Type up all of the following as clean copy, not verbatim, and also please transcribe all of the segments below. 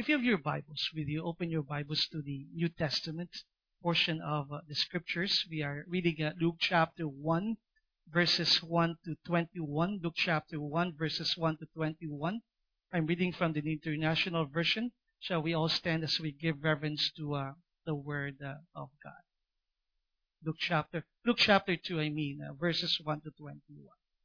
If you have your Bibles with you, open your Bibles to the New Testament portion of the Scriptures. We are reading Luke chapter 1, verses 1 to 21. Luke chapter 1, verses 1 to 21. I'm reading from the International Version. Shall we all stand as we give reverence to the Word of God? Luke chapter 2, verses 1 to 21.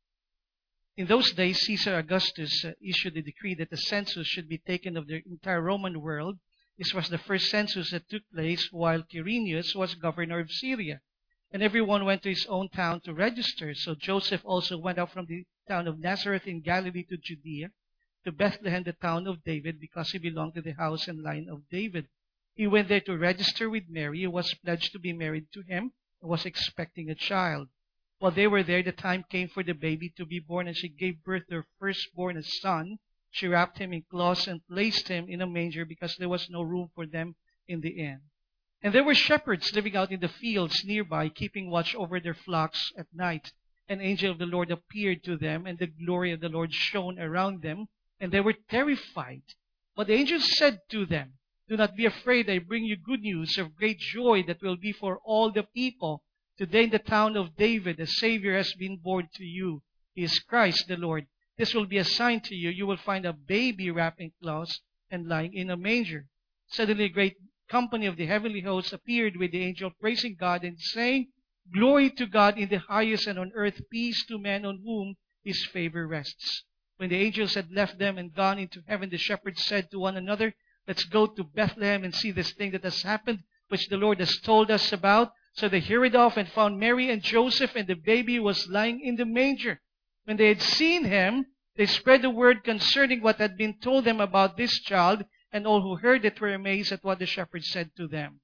In those days, Caesar Augustus issued a decree that the census should be taken of the entire Roman world. This was the first census that took place while Quirinius was governor of Syria. And everyone went to his own town to register. So Joseph also went out from the town of Nazareth in Galilee to Judea, to Bethlehem, the town of David, because he belonged to the house and line of David. He went there to register with Mary, who was pledged to be married to him and was expecting a child. While they were there, the time came for the baby to be born, and she gave birth to her firstborn, a son. She wrapped him in cloths and placed him in a manger because there was no room for them in the inn. And there were shepherds living out in the fields nearby, keeping watch over their flocks at night. An angel of the Lord appeared to them, and the glory of the Lord shone around them, and they were terrified. But the angel said to them, "Do not be afraid. I bring you good news of great joy that will be for all the people. Today in the town of David, a Savior has been born to you. He is Christ the Lord. This will be a sign to you. You will find a baby wrapped in cloths and lying in a manger." Suddenly a great company of the heavenly hosts appeared with the angel, praising God and saying, "Glory to God in the highest, and on earth peace to men on whom His favor rests." When the angels had left them and gone into heaven, the shepherds said to one another, "Let's go to Bethlehem and see this thing that has happened, which the Lord has told us about." So they hurried off and found Mary and Joseph, and the baby was lying in the manger. When they had seen him, they spread the word concerning what had been told them about this child, and all who heard it were amazed at what the shepherds said to them.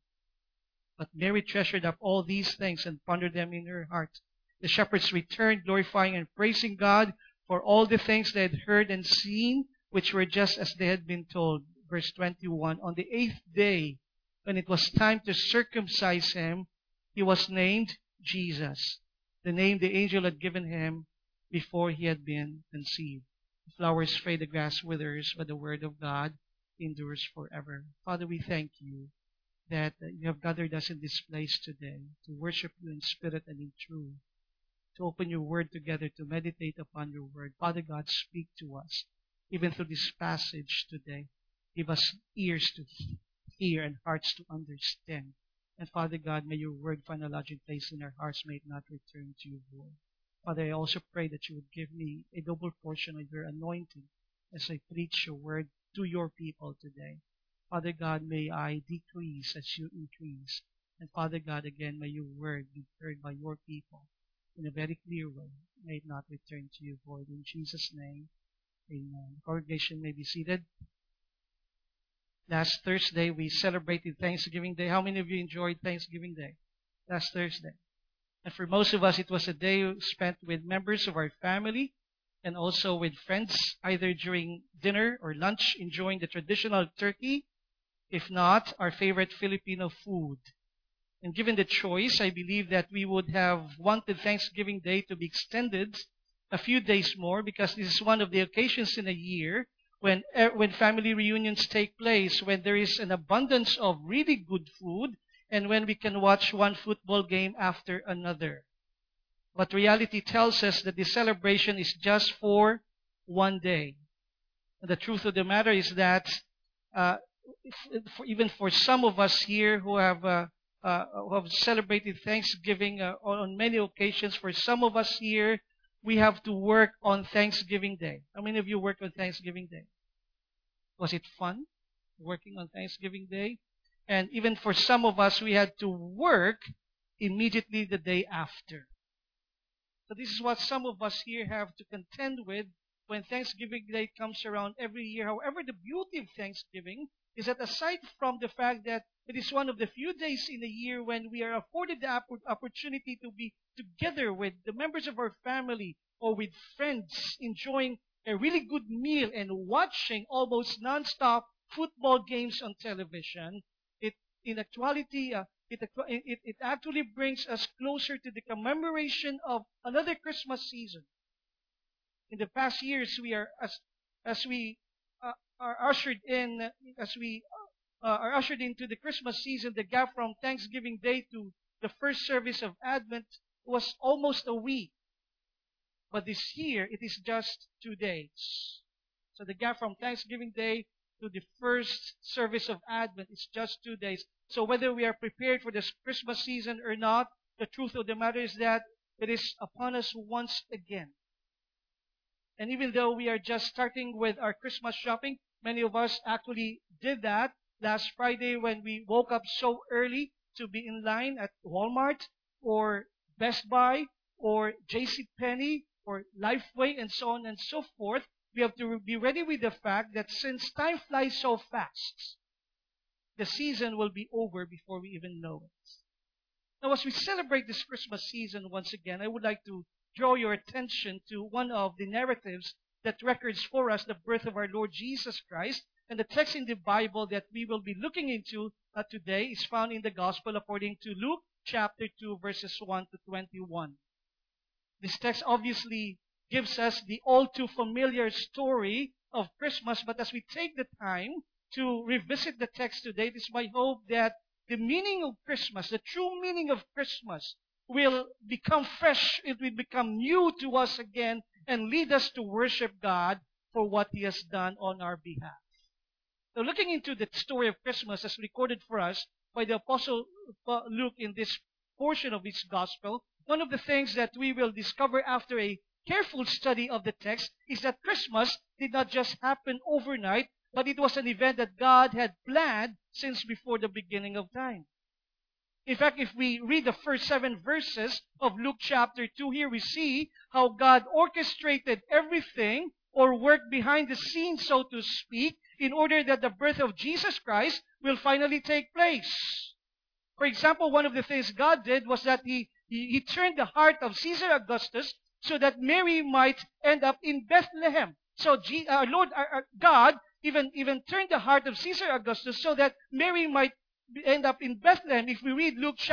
But Mary treasured up all these things and pondered them in her heart. The shepherds returned, glorifying and praising God for all the things they had heard and seen, which were just as they had been told. Verse 21, on the 8th day, when it was time to circumcise him, he was named Jesus, the name the angel had given him before he had been conceived. The flowers fade, the grass withers, but the word of God endures forever. Father, we thank you that you have gathered us in this place today to worship you in spirit and in truth, to open your word together, to meditate upon your word. Father God, speak to us, even through this passage today. Give us ears to hear and hearts to understand. And Father God, may your word find a lodging place in our hearts. May it not return to you void. Father, I also pray that you would give me a double portion of your anointing as I preach your word to your people today. Father God, may I decrease as you increase. And Father God, again, may your word be heard by your people in a very clear way. May it not return to you void. In Jesus' name, amen. Congregation may be seated. Last Thursday, we celebrated Thanksgiving Day. How many of you enjoyed Thanksgiving Day last Thursday? And for most of us, it was a day spent with members of our family and also with friends, either during dinner or lunch, enjoying the traditional turkey, if not, our favorite Filipino food. And given the choice, I believe that we would have wanted Thanksgiving Day to be extended a few days more, because this is one of the occasions in a year when family reunions take place, when there is an abundance of really good food, and when we can watch one football game after another. But reality tells us that the celebration is just for one day. And the truth of the matter is that even for some of us here who have celebrated Thanksgiving on many occasions, for some of us here, we have to work on Thanksgiving Day. How many of you worked on Thanksgiving Day? Was it fun working on Thanksgiving Day? And even for some of us, we had to work immediately the day after. So this is what some of us here have to contend with when Thanksgiving Day comes around every year. However, the beauty of Thanksgiving is that aside from the fact that it is one of the few days in a year when we are afforded the opportunity to be together with the members of our family or with friends, enjoying a really good meal and watching almost non-stop football games on television, in actuality, it actually brings us closer to the commemoration of another Christmas season. In the past years, we are as we are ushered in, as we are ushered into the Christmas season, the gap from Thanksgiving Day to the first service of Advent was almost a week. But this year, it is just 2 days. So the gap from Thanksgiving Day to the first service of Advent is just 2 days. So whether we are prepared for this Christmas season or not, the truth of the matter is that it is upon us once again. And even though we are just starting with our Christmas shopping, many of us actually did that last Friday when we woke up so early to be in line at Walmart or Best Buy or JCPenney or Lifeway and so on and so forth. We have to be ready with the fact that since time flies so fast, the season will be over before we even know it. Now, as we celebrate this Christmas season once again, I would like to draw your attention to one of the narratives that records for us the birth of our Lord Jesus Christ. And the text in the Bible that we will be looking into today is found in the Gospel according to Luke chapter 2, verses 1 to 21. This text obviously gives us the all too familiar story of Christmas, but as we take the time to revisit the text today, it is my hope that the meaning of Christmas, the true meaning of Christmas, will become fresh, it will become new to us again, and lead us to worship God for what He has done on our behalf. Now, looking into the story of Christmas as recorded for us by the Apostle Luke in this portion of his Gospel, one of the things that we will discover after a careful study of the text is that Christmas did not just happen overnight, but it was an event that God had planned since before the beginning of time. In fact, if we read the first 7 verses of Luke chapter 2, here we see how God orchestrated everything or worked behind the scenes, so to speak, in order that the birth of Jesus Christ will finally take place. For example, one of the things God did was that He turned the heart of Caesar Augustus so that Mary might end up in Bethlehem. So God even turned the heart of Caesar Augustus so that Mary might end up in Bethlehem. If we read Luke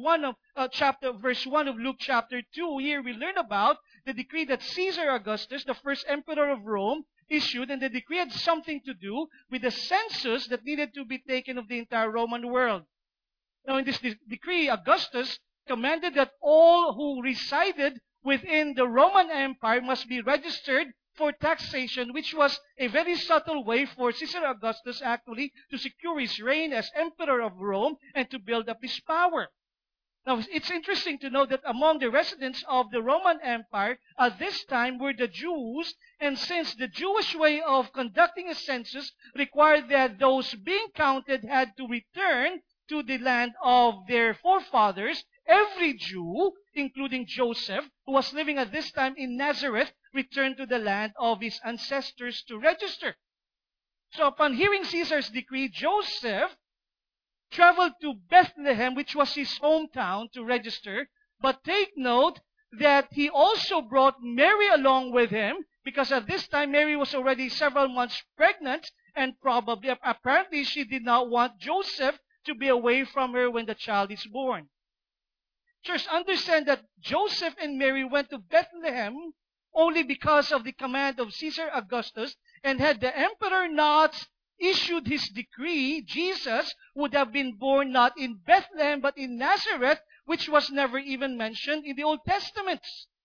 verse 1 of Luke chapter 2, here we learn about the decree that Caesar Augustus, the first emperor of Rome, issued, and the decree had something to do with the census that needed to be taken of the entire Roman world. Now, in this decree, Augustus commanded that all who resided within the Roman Empire must be registered for taxation, which was a very subtle way for Caesar Augustus actually to secure his reign as emperor of Rome and to build up his power. Now, it's interesting to know that among the residents of the Roman Empire at this time were the Jews, and since the Jewish way of conducting a census required that those being counted had to return to the land of their forefathers, every Jew, including Joseph, who was living at this time in Nazareth, returned to the land of his ancestors to register. So upon hearing Caesar's decree, Joseph traveled to Bethlehem, which was his hometown, to register. But take note that he also brought Mary along with him, because at this time Mary was already several months pregnant, and apparently she did not want Joseph to be away from her when the child is born. Church, understand that Joseph and Mary went to Bethlehem only because of the command of Caesar Augustus, and had the emperor not issued his decree, Jesus would have been born not in Bethlehem but in Nazareth, which was never even mentioned in the Old Testament.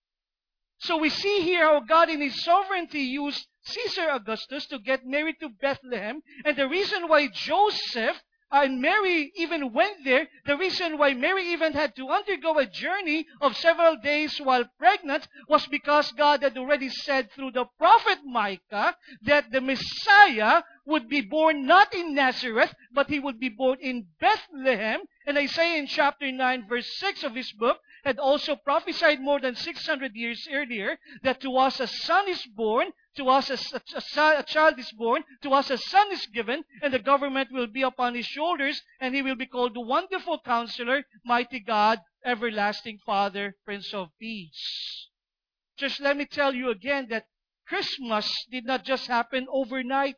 So we see here how God in His sovereignty used Caesar Augustus to get Mary to Bethlehem, and the reason why Joseph and Mary even went there, the reason why Mary even had to undergo a journey of several days while pregnant was because God had already said through the prophet Micah that the Messiah would be born not in Nazareth, but He would be born in Bethlehem. And Isaiah in chapter 9, verse 6 of his book had also prophesied more than 600 years earlier that to us a son is born, to us a child is born, to us a son is given, and the government will be upon His shoulders, and He will be called the Wonderful Counselor, Mighty God, Everlasting Father, Prince of Peace. Just let me tell you again that Christmas did not just happen overnight,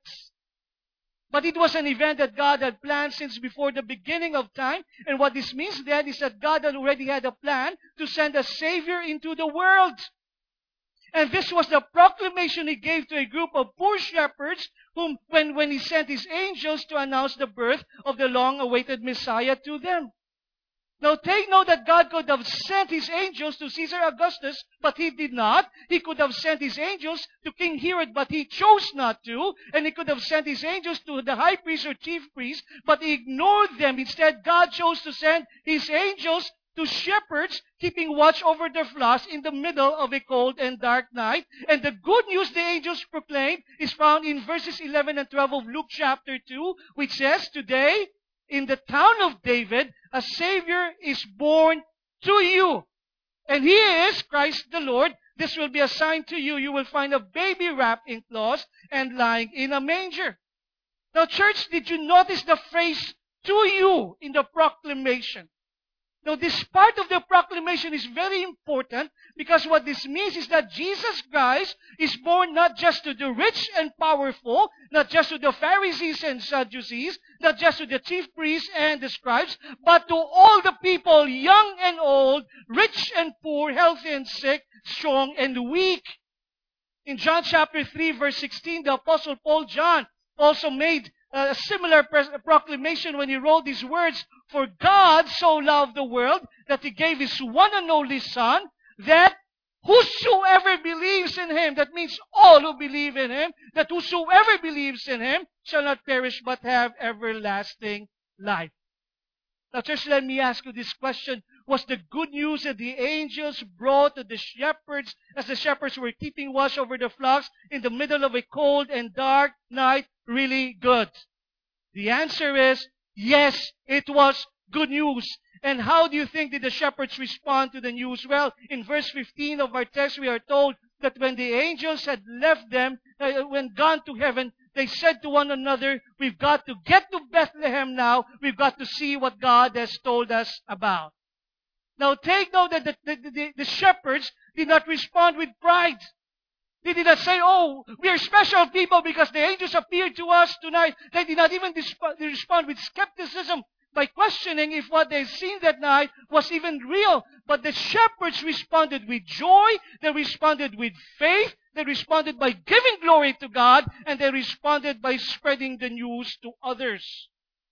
but it was an event that God had planned since before the beginning of time. And what this means then is that God had already had a plan to send a Savior into the world. And this was the proclamation He gave to a group of poor shepherds when he sent his angels to announce the birth of the long-awaited Messiah to them. Now take note that God could have sent his angels to Caesar Augustus, but he did not. He could have sent his angels to King Herod, but he chose not to. And he could have sent his angels to the high priest or chief priest, but he ignored them. Instead, God chose to send his angels to shepherds keeping watch over their flocks in the middle of a cold and dark night. And the good news the angels proclaimed is found in verses 11 and 12 of Luke chapter 2, which says, "Today, in the town of David, a Savior is born to you. And He is Christ the Lord. This will be a sign to you. You will find a baby wrapped in cloths and lying in a manger." Now, church, did you notice the phrase "to you" in the proclamation? Now, this part of the proclamation is very important because what this means is that Jesus Christ is born not just to the rich and powerful, not just to the Pharisees and Sadducees, not just to the chief priests and the scribes, but to all the people, young and old, rich and poor, healthy and sick, strong and weak. In John chapter 3, verse 16, the Apostle Paul John also made a similar proclamation when he wrote these words, "For God so loved the world that He gave His one and only Son, that whosoever believes in Him," that means all who believe in Him, "that whosoever believes in Him shall not perish but have everlasting life." Now, church, let me ask you this question. Was the good news that the angels brought to the shepherds as the shepherds were keeping watch over the flocks in the middle of a cold and dark night really good? The answer is yes, it was good news. And how do you think did the shepherds respond to the news? Well, in verse 15 of our text, we are told that when the angels had left them, when gone to heaven, they said to one another, "We've got to get to Bethlehem now. We've got to see what God has told us about." Now take note that the shepherds did not respond with pride. They did not say, "Oh, we are special people because the angels appeared to us tonight." They did not even respond with skepticism by questioning if what they'd seen that night was even real. But the shepherds responded with joy. They responded with faith. They responded by giving glory to God. And they responded by spreading the news to others.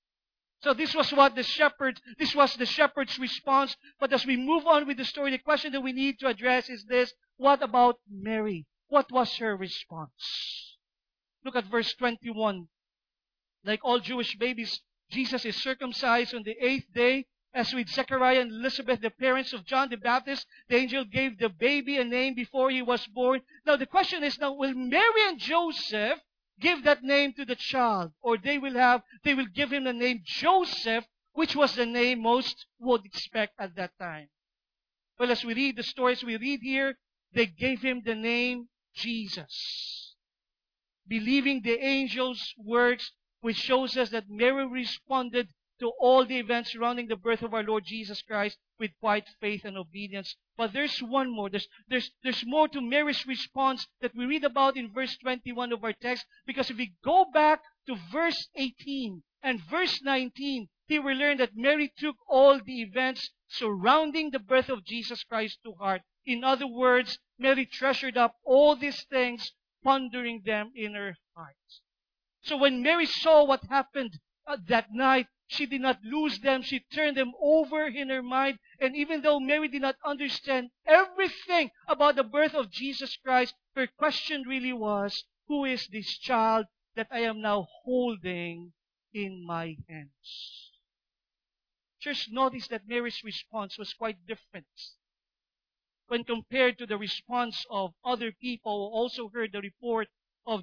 So this was the shepherd's response. But as we move on with the story, the question that we need to address is this: what about Mary? What was her response? Look at verse 21. Like all Jewish babies, Jesus is circumcised on the 8th day. As with Zechariah and Elizabeth, the parents of John the Baptist, the angel gave the baby a name before he was born. Now the question is, will Mary and Joseph give that name to the child? Or they will give him the name Joseph, which was the name most would expect at that time. Well, as we read the stories we read here, they gave him the name Jesus, believing the angel's words, which shows us that Mary responded to all the events surrounding the birth of our Lord Jesus Christ with quiet faith and obedience. But there's one more. There's more to Mary's response that we read about in verse 21 of our text. Because if we go back to verse 18 and verse 19, here we learn that Mary took all the events surrounding the birth of Jesus Christ to heart. In other words, Mary treasured up all these things, pondering them in her heart. So when Mary saw what happened that night, she did not lose them. She turned them over in her mind. And even though Mary did not understand everything about the birth of Jesus Christ, her question really was, "Who is this child that I am now holding in my hands?" Church, notice that Mary's response was quite different when compared to the response of other people who also heard the report of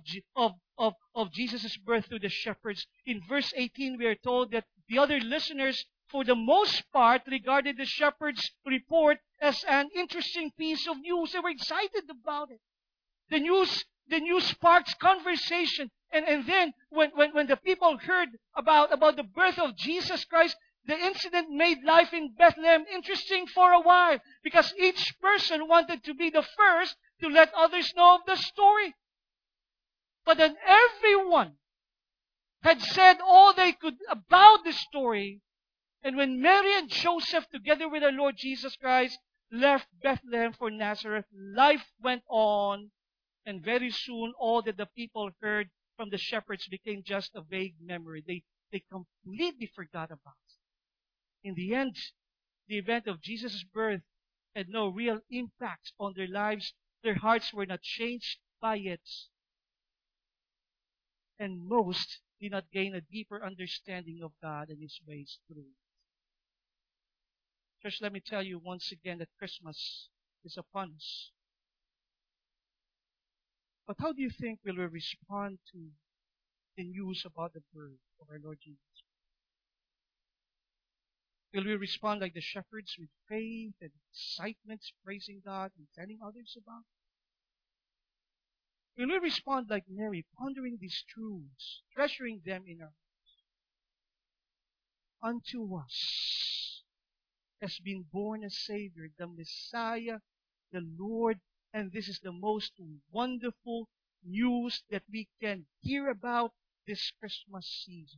Jesus' birth to the shepherds. In verse 18, we are told that the other listeners, for the most part, regarded the shepherds' report as an interesting piece of news. They were excited about it. The news sparked conversation. And then when the people heard about the birth of Jesus Christ, the incident made life in Bethlehem interesting for a while, because each person wanted to be the first to let others know of the story. But then everyone had said all they could about the story. And when Mary and Joseph, together with our Lord Jesus Christ, left Bethlehem for Nazareth, life went on. And very soon, all that the people heard from the shepherds became just a vague memory. They completely forgot about it. In the end, the event of Jesus' birth had no real impact on their lives. Their hearts were not changed by it, and most did not gain a deeper understanding of God and His ways through it. Church, let me tell you once again that Christmas is upon us. But how do you think will we respond to the news about the birth of our Lord Jesus? Will we respond like the shepherds with faith and excitement, praising God and telling others about it? Will we respond like Mary, pondering these truths, treasuring them in our hearts? Unto us has been born a Savior, the Messiah, the Lord, and this is the most wonderful news that we can hear about this Christmas season.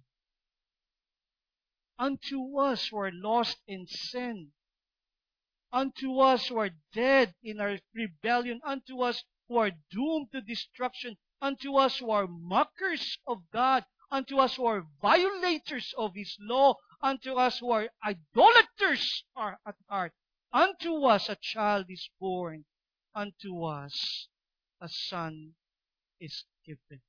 Unto us who are lost in sin, unto us who are dead in our rebellion, unto us who are doomed to destruction, unto us who are mockers of God, unto us who are violators of His law, unto us who are idolaters at heart, unto us a child is born, unto us a son is given.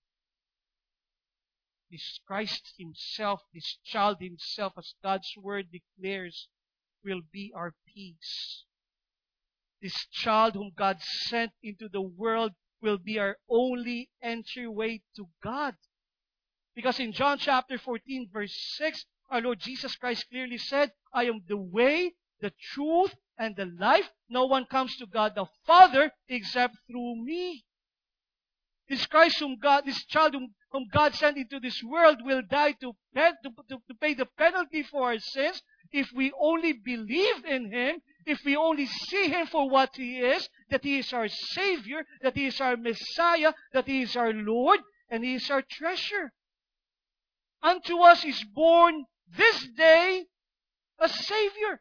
This Christ Himself, this child Himself, as God's Word declares, will be our peace. This child whom God sent into the world will be our only entryway to God. Because in John chapter 14, verse 6, our Lord Jesus Christ clearly said, I am the way, the truth, and the life. No one comes to God the Father except through me. This Christ this child whom God sent into this world will die to pay the penalty for our sins if we only believe in Him, if we only see Him for what He is, that He is our Savior, that He is our Messiah, that He is our Lord, and He is our treasure. Unto us is born this day a Savior.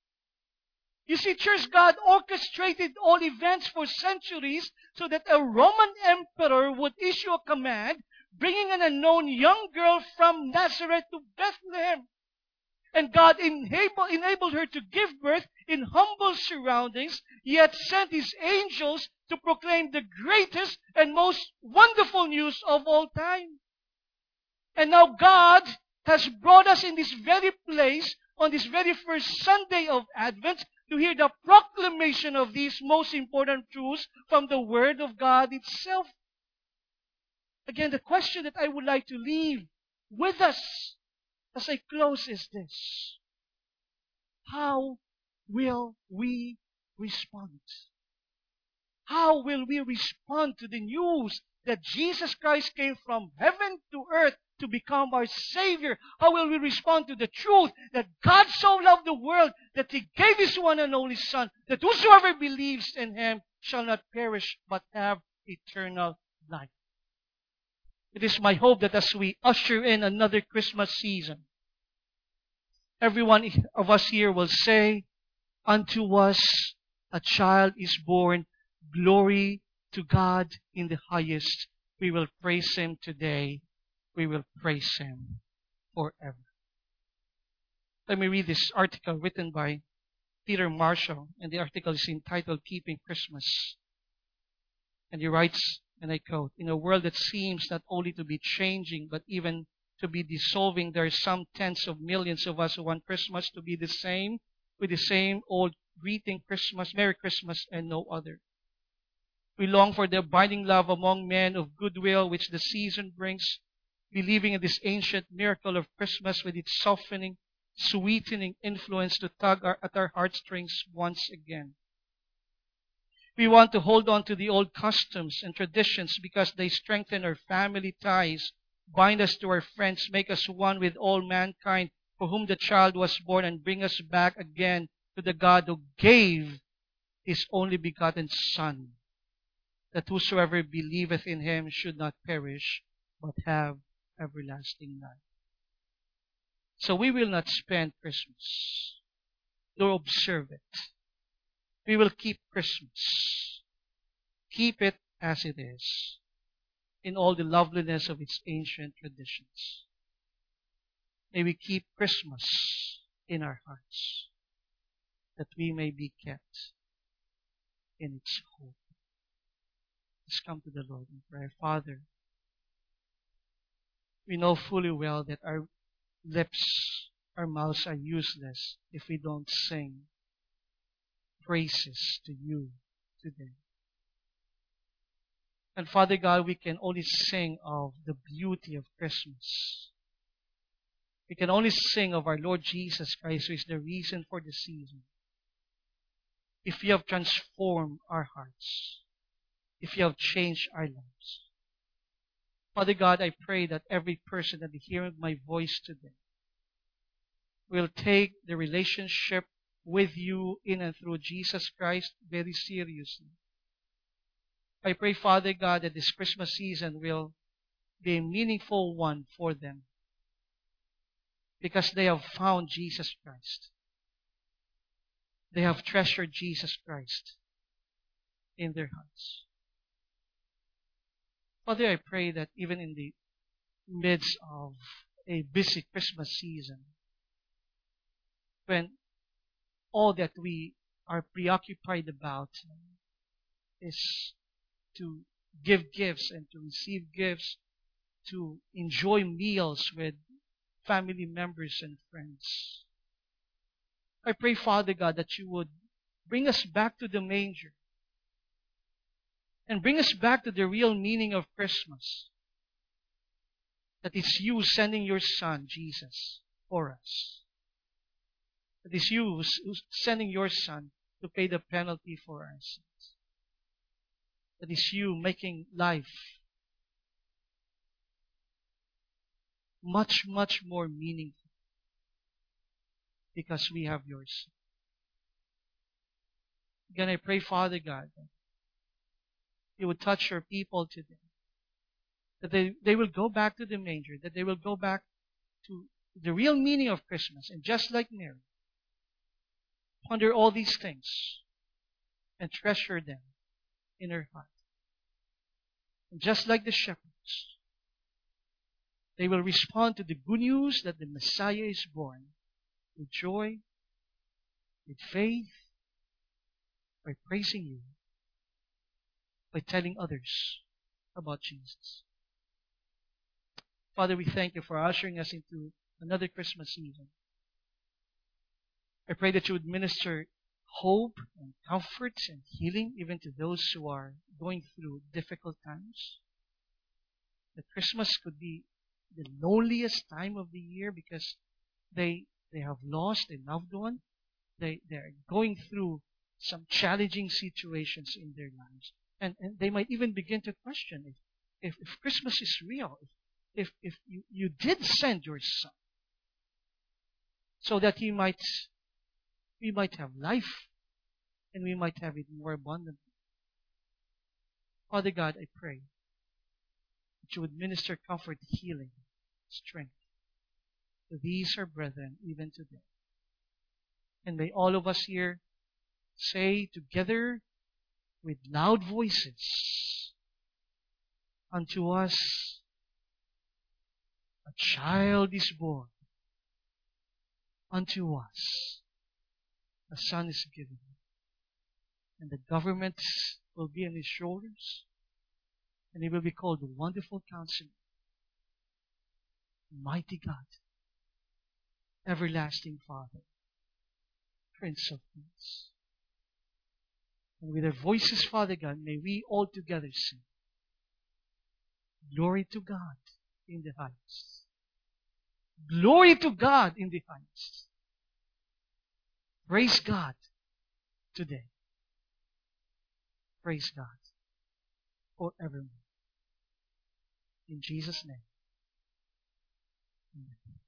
You see, church, God orchestrated all events for centuries so that a Roman emperor would issue a command bringing an unknown young girl from Nazareth to Bethlehem. And God enabled her to give birth in humble surroundings, yet sent His angels to proclaim the greatest and most wonderful news of all time. And now God has brought us in this very place on this very first Sunday of Advent to hear the proclamation of these most important truths from the Word of God itself. Again, the question that I would like to leave with us as I close is this: how will we respond? How will we respond to the news that Jesus Christ came from heaven to earth to become our Savior? How will we respond to the truth that God so loved the world that He gave His one and only Son, that whosoever believes in Him shall not perish but have eternal life? It is my hope that as we usher in another Christmas season, every one of us here will say, unto us a child is born, glory to God in the highest. We will praise Him today. We will praise Him forever. Let me read this article written by Peter Marshall, and the article is entitled Keeping Christmas. And he writes, and I quote, in a world that seems not only to be changing, but even to be dissolving, there are some tens of millions of us who want Christmas to be the same, with the same old greeting, Christmas, Merry Christmas, and no other. We long for the abiding love among men of goodwill which the season brings, believing in this ancient miracle of Christmas with its softening, sweetening influence to tug at our heartstrings once again. We want to hold on to the old customs and traditions because they strengthen our family ties, bind us to our friends, make us one with all mankind for whom the child was born, and bring us back again to the God who gave His only begotten Son, that whosoever believeth in Him should not perish, but have everlasting life. So we will not spend Christmas, nor observe it. We will keep Christmas. Keep it as it is. in all the loveliness of its ancient traditions. May we keep Christmas in our hearts, that we may be kept in its hope. Let's come to the Lord in prayer. Father, we know fully well that our lips, our mouths are useless if we don't sing praises to you today. And Father God, we can only sing of the beauty of Christmas. We can only sing of our Lord Jesus Christ, who is the reason for the season. If you have transformed our hearts, if you have changed our lives. Father God, I pray that every person that is hearing my voice today will take the relationship with you in and through Jesus Christ very seriously. I pray, Father God, that this Christmas season will be a meaningful one for them, because they have found Jesus Christ. They have treasured Jesus Christ in their hearts. Father, I pray that even in the midst of a busy Christmas season, when all that we are preoccupied about is to give gifts and to receive gifts, to enjoy meals with family members and friends. I pray, Father God, that you would bring us back to the manger and bring us back to the real meaning of Christmas. That it's you sending your Son, Jesus, for us. That it's you who's sending your Son to pay the penalty for our sins. That it's you making life much, much more meaningful because we have yours. Again, I pray, Father God, that you would touch your people today. That they will go back to the manger. That they will go back to the real meaning of Christmas. And just like Mary, ponder all these things and treasure them in her heart. And just like the shepherds, they will respond to the good news that the Messiah is born with joy, with faith, by praising you, by telling others about Jesus. Father, we thank you for ushering us into another Christmas season. I pray that you would minister hope and comfort and healing even to those who are going through difficult times. That Christmas could be the loneliest time of the year because they have lost a loved one. They're going through some challenging situations in their lives. And they might even begin to question if Christmas is real, if you did send your Son so that we might have life and we might have it more abundantly. Father God, I pray that you would minister comfort, healing, strength to these our brethren even today. And may all of us here say together with loud voices, unto us a child is born, unto us a son is given, and the government will be on his shoulders, and he will be called the Wonderful Counselor, Mighty God, Everlasting Father, Prince of Peace. And with our voices, Father God, may we all together sing, glory to God in the highest. Glory to God in the highest. Praise God today. Praise God forevermore. In Jesus' name. Amen.